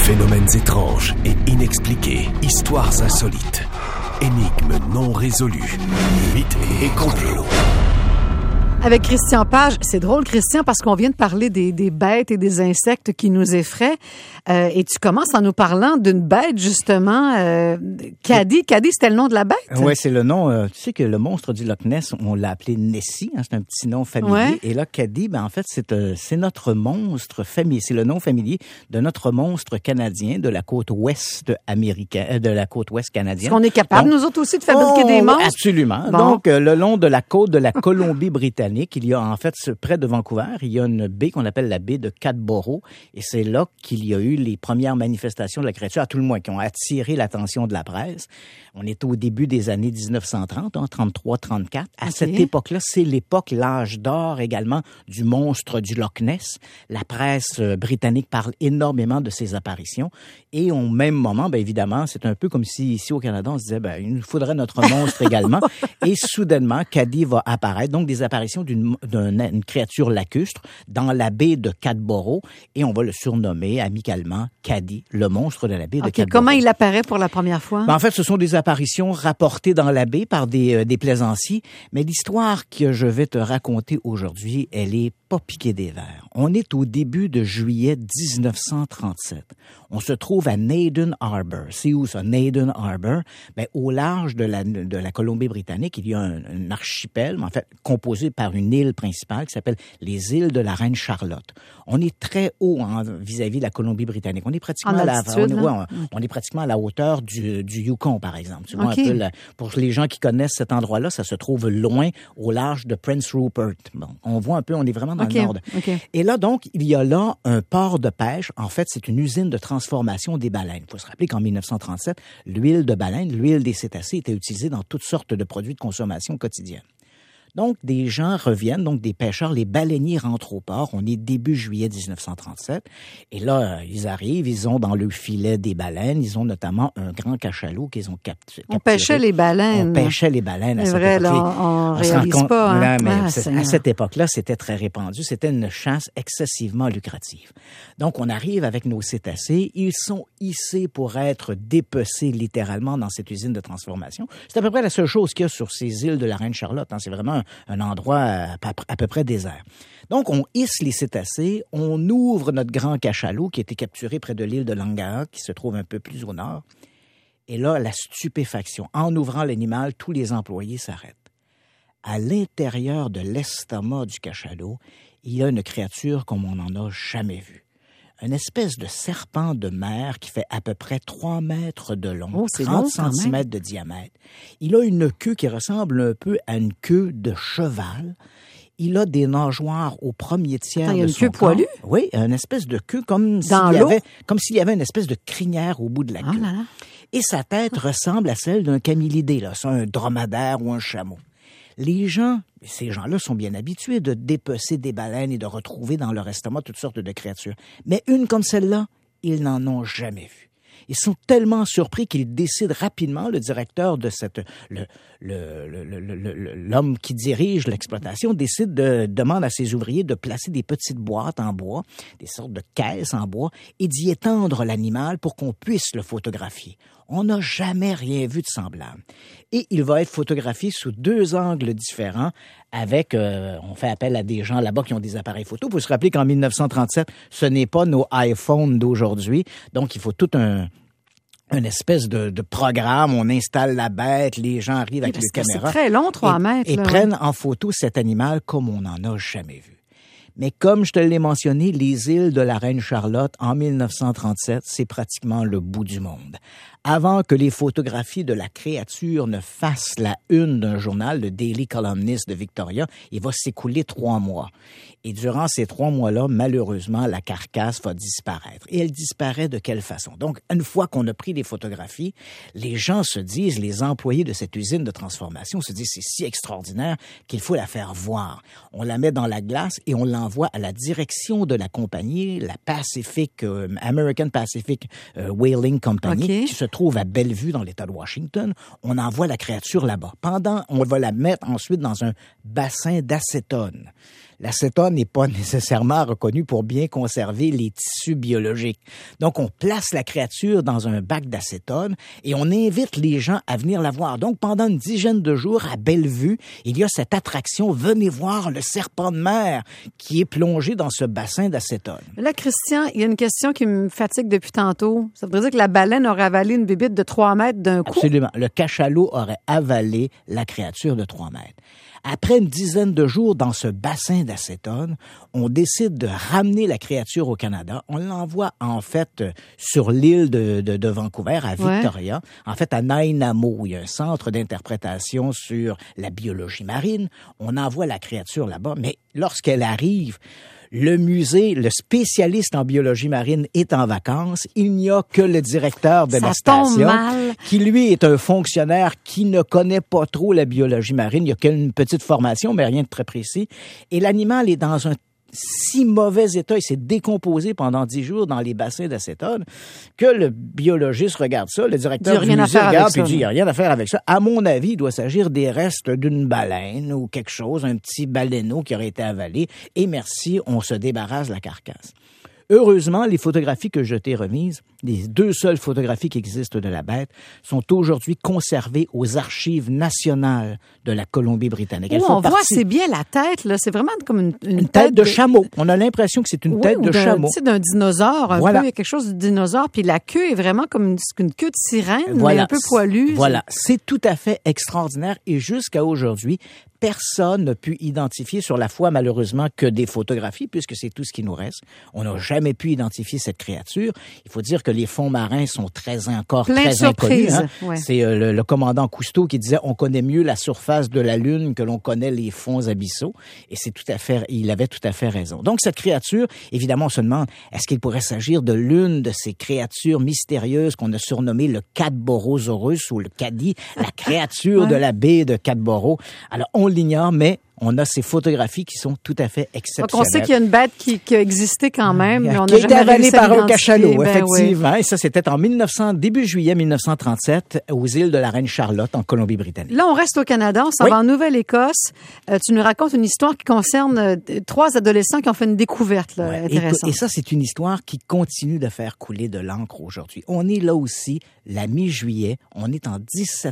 Phénomènes étranges et inexpliqués, histoires insolites, énigmes non résolues, mythes et complots. Avec Christian Page, c'est drôle Christian parce qu'on vient de parler des bêtes et des insectes qui nous effraient et tu commences en nous parlant d'une bête justement, Caddy. Caddy, c'était le nom de la bête? Oui, c'est le nom, tu sais que le monstre du Loch Ness, on l'a appelé Nessie, hein, c'est un petit nom familier. Ouais. Et là, Caddy, en fait, c'est notre monstre familier, c'est le nom familier de notre monstre canadien de la côte ouest américaine, de la côte ouest canadienne. Est-ce qu'on est capable, nous autres aussi, de fabriquer des monstres? Absolument. Bon. Donc, le long de la côte de la Colombie-Britannique, il y a en fait, près de Vancouver, il y a une baie qu'on appelle la baie de Cadboro, et c'est là qu'il y a eu les premières manifestations de la créature, à tout le moins, qui ont attiré l'attention de la presse. On est au début des années 1930, 33-34. À cette époque-là, c'est l'époque, l'âge d'or également du monstre du Loch Ness. La presse britannique parle énormément de ces apparitions, et au même moment, évidemment, c'est un peu comme si ici au Canada, on se disait, il nous faudrait notre monstre également, et soudainement, Caddy va apparaître, donc des apparitions d'une créature lacustre dans la baie de Cadboro, et on va le surnommer amicalement Caddy, le monstre de la baie de Cadboro. Comment il apparaît pour la première fois? En fait, ce sont des apparitions rapportées dans la baie par des plaisanciers, mais l'histoire que je vais te raconter aujourd'hui, elle est pas piquée des vers. On est au début de juillet 1937. On se trouve à Naden Harbor. C'est où ça, Naden Harbor? Au large de la Colombie-Britannique, il y a un archipel, en fait, composé par une île principale qui s'appelle les îles de la Reine Charlotte. On est très haut vis-à-vis de la Colombie-Britannique. On est pratiquement on est pratiquement à la hauteur du Yukon, par exemple. Tu vois, un peu pour les gens qui connaissent cet endroit-là, ça se trouve loin au large de Prince Rupert. Bon, on voit un peu, on est vraiment dans le nord. Et là, donc, il y a là un port de pêche. En fait, c'est une usine de transformation des baleines. Il faut se rappeler qu'en 1937, l'huile de baleine, l'huile des cétacés était utilisée dans toutes sortes de produits de consommation quotidienne. Donc, des gens reviennent, donc des pêcheurs, les baleiniers rentrent au port. On est début juillet 1937. Et là, ils arrivent, ils ont dans le filet des baleines. Ils ont notamment un grand cachalot qu'ils ont capturé. On pêchait les baleines. On pêchait les baleines à cette époque-là. C'est vrai, là, on réalise pas. Hein? À cette époque-là, c'était très répandu. C'était une chasse excessivement lucrative. Donc, on arrive avec nos cétacés. Ils sont hissés pour être dépecés littéralement dans cette usine de transformation. C'est à peu près la seule chose qu'il y a sur ces îles de la Reine Charlotte. C'est vraiment un endroit à peu près désert. Donc, on hisse les cétacés, on ouvre notre grand cachalot qui a été capturé près de l'île de Langaha, qui se trouve un peu plus au nord. Et là, la stupéfaction. En ouvrant l'animal, tous les employés s'arrêtent. À l'intérieur de l'estomac du cachalot, il y a une créature comme on n'en a jamais vue. Une espèce de serpent de mer qui fait à peu près 3 mètres de long, 30 centimètres de diamètre. Il a une queue qui ressemble un peu à une queue de cheval. Il a des nageoires au premier tiers de son corps. Il a une queue poilue? Oui, une espèce de queue comme s'il y avait une espèce de crinière au bout de la queue. Là là. Et sa tête ressemble à celle d'un camélidé, là, c'est un dromadaire ou un chameau. Ces gens-là sont bien habitués de dépecer des baleines et de retrouver dans leur estomac toutes sortes de créatures. Mais une comme celle-là, ils n'en ont jamais vu. Ils sont tellement surpris qu'ils décident rapidement, le directeur de l'homme qui dirige l'exploitation demande à ses ouvriers de placer des petites boîtes en bois, des sortes de caisses en bois, et d'y étendre l'animal pour qu'on puisse le photographier. On n'a jamais rien vu de semblable. Et il va être photographié sous 2 angles différents avec, on fait appel à des gens là-bas qui ont des appareils photo. Il faut se rappeler qu'en 1937, ce n'est pas nos iPhones d'aujourd'hui. Donc, il faut tout une espèce de programme. On installe la bête, les gens arrivent avec les caméras. C'est très long, 3 mètres. Et prennent en photo cet animal comme on n'en a jamais vu. Mais comme je te l'ai mentionné, les îles de la Reine Charlotte, en 1937, c'est pratiquement le bout du monde. Avant que les photographies de la créature ne fassent la une d'un journal, le Daily Columnist de Victoria, il va s'écouler 3 mois. Et durant ces 3 mois-là, malheureusement, la carcasse va disparaître. Et elle disparaît de quelle façon? Donc, une fois qu'on a pris les photographies, les gens se disent, les employés de cette usine de transformation se disent, c'est si extraordinaire qu'il faut la faire voir. On la met dans la glace et on l'envoie à la direction de la compagnie, la American Pacific Whaling Company, qui se trouve à Bellevue, dans l'État de Washington. On envoie la créature là-bas. On va la mettre ensuite dans un bassin d'acétone. L'acétone n'est pas nécessairement reconnu pour bien conserver les tissus biologiques. Donc, on place la créature dans un bac d'acétone et on invite les gens à venir la voir. Donc, pendant une dizaine de jours, à Bellevue, il y a cette attraction. Venez voir le serpent de mer qui est plongé dans ce bassin d'acétone. Là, Christian, il y a une question qui me fatigue depuis tantôt. Ça veut dire que la baleine aurait avalé une bébite de 3 mètres d'un coup? Absolument. Le cachalot aurait avalé la créature de 3 mètres. Après une dizaine de jours dans ce bassin d'acétone, on décide de ramener la créature au Canada. On l'envoie en fait sur l'île de Vancouver, à Victoria, en fait à Nainamo, où il y a un centre d'interprétation sur la biologie marine. On envoie la créature là-bas, mais lorsqu'elle arrive, le musée, le spécialiste en biologie marine est en vacances. Il n'y a que le directeur de la station, qui lui est un fonctionnaire qui ne connaît pas trop la biologie marine. Il y a qu'une petite formation, mais rien de très précis. Et l'animal est dans un si mauvais état, il s'est décomposé pendant 10 jours dans les bassins d'acétone, que le biologiste regarde ça, le directeur du musée regarde puis dit, il n'y a rien à faire avec ça. À mon avis, il doit s'agir des restes d'une baleine ou quelque chose, un petit baleineau qui aurait été avalé, et merci, on se débarrasse de la carcasse. Heureusement, les photographies que je t'ai remises, les 2 seules photographies qui existent de la bête, sont aujourd'hui conservées aux archives nationales de la Colombie-Britannique. On voit, c'est bien la tête, là. C'est vraiment comme une tête de chameau. On a l'impression que c'est une tête de chameau. Tu sais, d'un dinosaure, un peu, il y a quelque chose de dinosaure, puis la queue est vraiment comme une queue de sirène, mais un peu poilue. Voilà, c'est tout à fait extraordinaire, et jusqu'à aujourd'hui, personne n'a pu identifier sur la foi, malheureusement, que des photographies, puisque c'est tout ce qui nous reste. On n'a jamais pu identifier cette créature. Il faut dire que les fonds marins sont très inconnus. Hein? Ouais. C'est le commandant Cousteau qui disait « On connaît mieux la surface de la Lune que l'on connaît les fonds abyssaux ». Et il avait tout à fait raison. Donc, cette créature, évidemment, on se demande, est-ce qu'il pourrait s'agir de l'une de ces créatures mystérieuses qu'on a surnommées le Cadborosaurus ou le Caddy, la créature de la baie de Cadboro? Alors, on l'ignore, mais on a ces photographies qui sont tout à fait exceptionnelles. Donc, on sait qu'il y a une bête qui a existé quand même, mais on qui a été avalée par un cachalot, ben effectivement. Oui. Et ça, c'était en début juillet 1937, aux îles de la Reine-Charlotte, en Colombie-Britannique. Là, on reste au Canada, on s'en va en Nouvelle-Écosse. Tu nous racontes une histoire qui concerne 3 adolescents qui ont fait une découverte intéressante. Et ça, c'est une histoire qui continue de faire couler de l'encre aujourd'hui. On est là aussi, la mi-juillet, on est en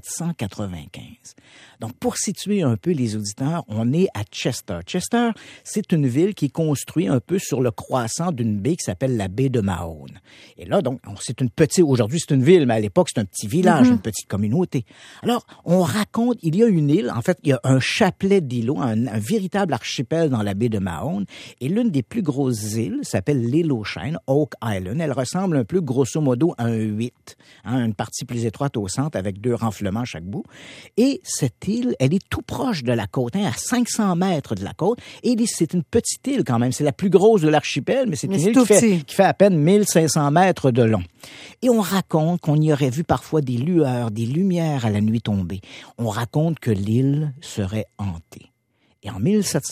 1795. Donc, pour situer un peu les auditeurs, on est à Chester. Chester, c'est une ville qui est construite un peu sur le croissant d'une baie qui s'appelle la baie de Mahone. Et là, donc, aujourd'hui c'est une ville, mais à l'époque, c'est un petit village, une petite communauté. Alors, on raconte, il y a une île, en fait, il y a un chapelet d'îlots, un véritable archipel dans la baie de Mahone, et l'une des plus grosses îles s'appelle l'île aux Chênes, Oak Island. Elle ressemble un peu, grosso modo, à un 8, une partie plus étroite au centre avec 2 renflements à chaque bout. Et cette île, elle est tout proche de la côte, à 500 mètres de la côte. Et c'est une petite île quand même. C'est la plus grosse de l'archipel, mais c'est une île qui fait à peine 1500 mètres de long. Et on raconte qu'on y aurait vu parfois des lueurs, des lumières à la nuit tombée. On raconte que l'île serait hantée. Et en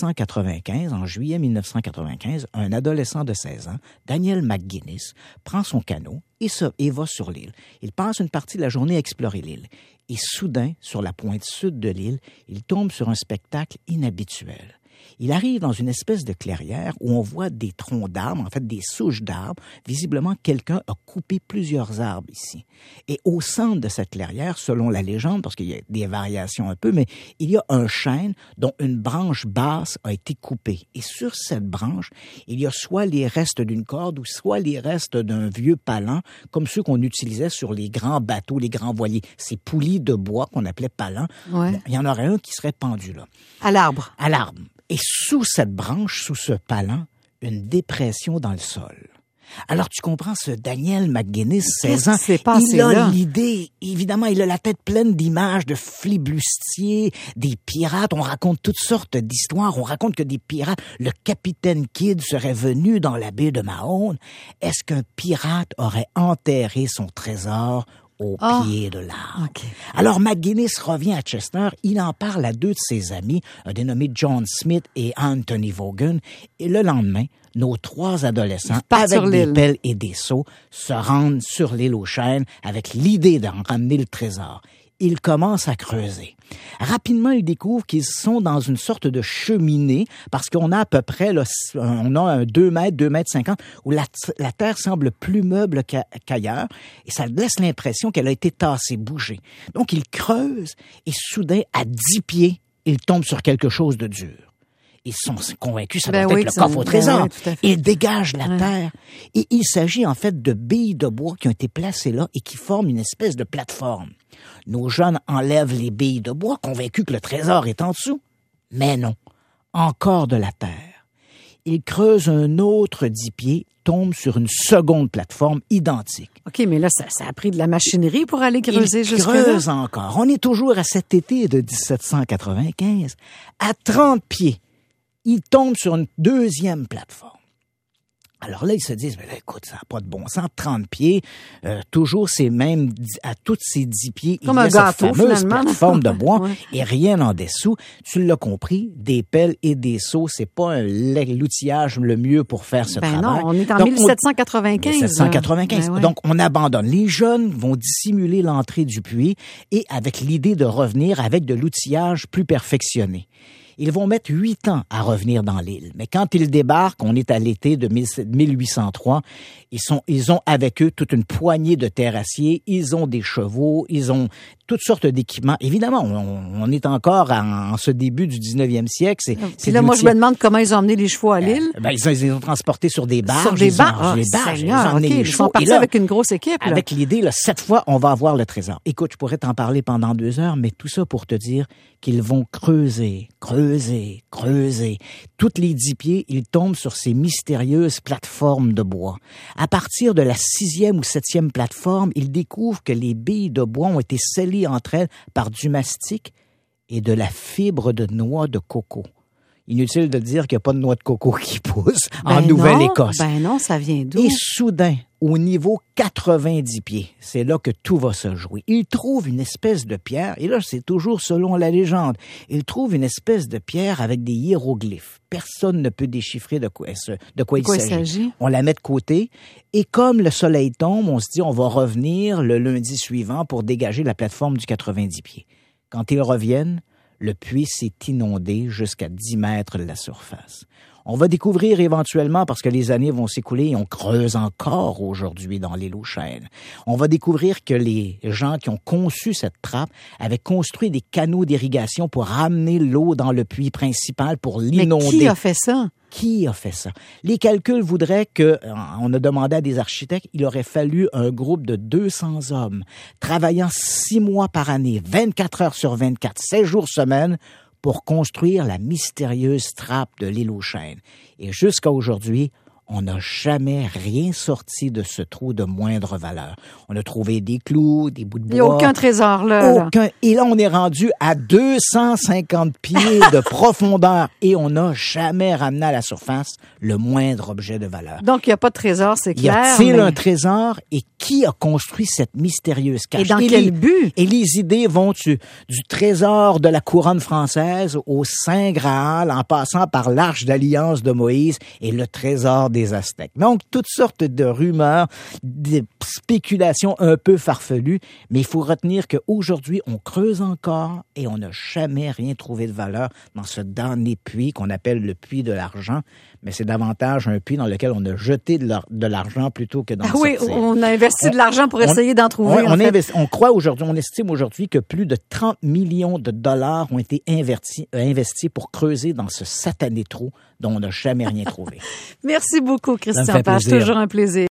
1795, en juillet 1995, un adolescent de 16 ans, Daniel McGuinness, prend son canot et va sur l'île. Il passe une partie de la journée à explorer l'île. Et soudain, sur la pointe sud de l'île, il tombe sur un spectacle inhabituel. Il arrive dans une espèce de clairière où on voit des troncs d'arbres, en fait des souches d'arbres. Visiblement, quelqu'un a coupé plusieurs arbres ici. Et au centre de cette clairière, selon la légende, parce qu'il y a des variations un peu, mais il y a un chêne dont une branche basse a été coupée. Et sur cette branche, il y a soit les restes d'une corde ou soit les restes d'un vieux palan, comme ceux qu'on utilisait sur les grands bateaux, les grands voiliers. Ces poulies de bois qu'on appelait palans. Ouais. Bon, il y en aurait un qui serait pendu là. À l'arbre. À l'arbre. Et sous cette branche, sous ce palan, une dépression dans le sol. Alors, tu comprends, ce Daniel McGuinness, 16 ans, il a l'idée, évidemment, il a la tête pleine d'images de flibustiers, des pirates. On raconte toutes sortes d'histoires. On raconte que des pirates, le capitaine Kidd serait venu dans la baie de Mahone. Est-ce qu'un pirate aurait enterré son trésor au pied de l'arbre? Okay. Alors, McGuinness revient à Chester. Il en parle à 2 de ses amis, dénommés John Smith et Anthony Vaughan. Et le lendemain, nos 3 adolescents, avec des pelles et des seaux, se rendent sur l'île aux Chênes avec l'idée d'en ramener le trésor. ils commencent à creuser. Rapidement, ils découvrent qu'ils sont dans une sorte de cheminée parce qu'on a à peu près là, on a un 2 mètres, 2 mètres 50 où la terre semble plus meuble qu'ailleurs et ça laisse l'impression qu'elle a été tassée, bougée. Donc, ils creusent et soudain, à 10 pieds, ils tombent sur quelque chose de dur. Ils sont convaincus, ça doit être le coffre au trésor. Ils dégagent la terre. Et il s'agit en fait de billes de bois qui ont été placées là et qui forment une espèce de plateforme. Nos jeunes enlèvent les billes de bois, convaincus que le trésor est en dessous. Mais non, encore de la terre. Ils creusent un autre 10 pieds, tombent sur une seconde plateforme identique. OK, mais là, ça a pris de la machinerie pour aller creuser jusque-là. Ils creusent encore. On est toujours à cet été de 1795. À 30 pieds, ils tombent sur une deuxième plateforme. Alors là, ils se disent, mais là, écoute, ça n'a pas de bon sens, 30 pieds, toujours ces mêmes, à toutes ces 10 pieds, comme il y a gâteau, cette fameuse finalement. plateforme de bois Ouais. et rien en dessous. Tu l'as compris, des pelles et des seaux, c'est pas l'outillage le mieux pour faire ce travail. Non, on est en Donc, 1795. 1795. Ben ouais. Donc, on abandonne. Les jeunes vont dissimuler l'entrée du puits et avec l'idée de revenir avec de l'outillage plus perfectionné. Ils vont mettre 8 ans à revenir dans l'île. Mais quand ils débarquent, on est à l'été de 1803, ils ont avec eux toute une poignée de terrassiers, ils ont des chevaux, ils ont toutes sortes d'équipements. Évidemment, on est encore en ce début du 19e siècle. Puis là, moi, je me demande comment ils ont emmené les chevaux à l'île. Ils les ont transportés sur des barges. Sur des barges. Ils ont emmené les Ils chevaux. sont partis avec une grosse équipe. Là. Avec l'idée, là, cette fois, on va avoir le trésor. Écoute, je pourrais t'en parler pendant 2 heures, mais tout ça pour te dire qu'ils vont creuser. Toutes les 10 pieds, ils tombent sur ces mystérieuses plateformes de bois. À partir de la 6e ou 7e plateforme, ils découvrent que les billes de bois ont été scellées entre elles par du mastic et de la fibre de noix de coco. Inutile de dire qu'il n'y a pas de noix de coco qui pousse en Nouvelle-Écosse. Ben non, ça vient d'où? Et soudain, au niveau 90 pieds, c'est là que tout va se jouer. Ils trouvent une espèce de pierre, et là, c'est toujours selon la légende, ils trouvent une espèce de pierre avec des hiéroglyphes. Personne ne peut déchiffrer de quoi il s'agit. On la met de côté, et comme le soleil tombe, on se dit on va revenir le lundi suivant pour dégager la plateforme du 90 pieds. Quand ils reviennent, le puits s'est inondé jusqu'à 10 mètres de la surface. On va découvrir éventuellement, parce que les années vont s'écouler et on creuse encore aujourd'hui dans l'île aux Chênes. On va découvrir que les gens qui ont conçu cette trappe avaient construit des canaux d'irrigation pour ramener l'eau dans le puits principal pour l'inonder. Mais qui a fait ça? Qui a fait ça? Les calculs voudraient on a demandé à des architectes, il aurait fallu un groupe de 200 hommes travaillant 6 mois par année, 24 heures sur 24, 7 jours semaine, pour construire la mystérieuse trappe de l'île aux Chênes. Et jusqu'à aujourd'hui, on n'a jamais rien sorti de ce trou de moindre valeur. On a trouvé des clous, des bouts de bois. Il n'y a aucun trésor là. Aucun. Et là, on est rendu à 250 pieds de profondeur et on n'a jamais ramené à la surface le moindre objet de valeur. Donc, il n'y a pas de trésor, c'est clair. Y a-t-il un trésor et qui a construit cette mystérieuse cache? Et dans quel but? Et les idées vont du trésor de la couronne française au Saint Graal en passant par l'Arche d'Alliance de Moïse et le trésor des Aztèques. Donc, toutes sortes de rumeurs, des spéculations un peu farfelues, mais il faut retenir qu'aujourd'hui, on creuse encore et on n'a jamais rien trouvé de valeur dans ce damné puits qu'on appelle le puits de l'argent, mais c'est davantage un puits dans lequel on a jeté de l'argent plutôt que d'en sortir. Oui, on a investi de l'argent pour essayer d'en trouver. On croit aujourd'hui, on estime aujourd'hui que plus de 30 millions de dollars ont été investis pour creuser dans ce satané trou dont on n'a jamais rien trouvé. Merci beaucoup, Christian Ça me fait Page. plaisir. Toujours un plaisir.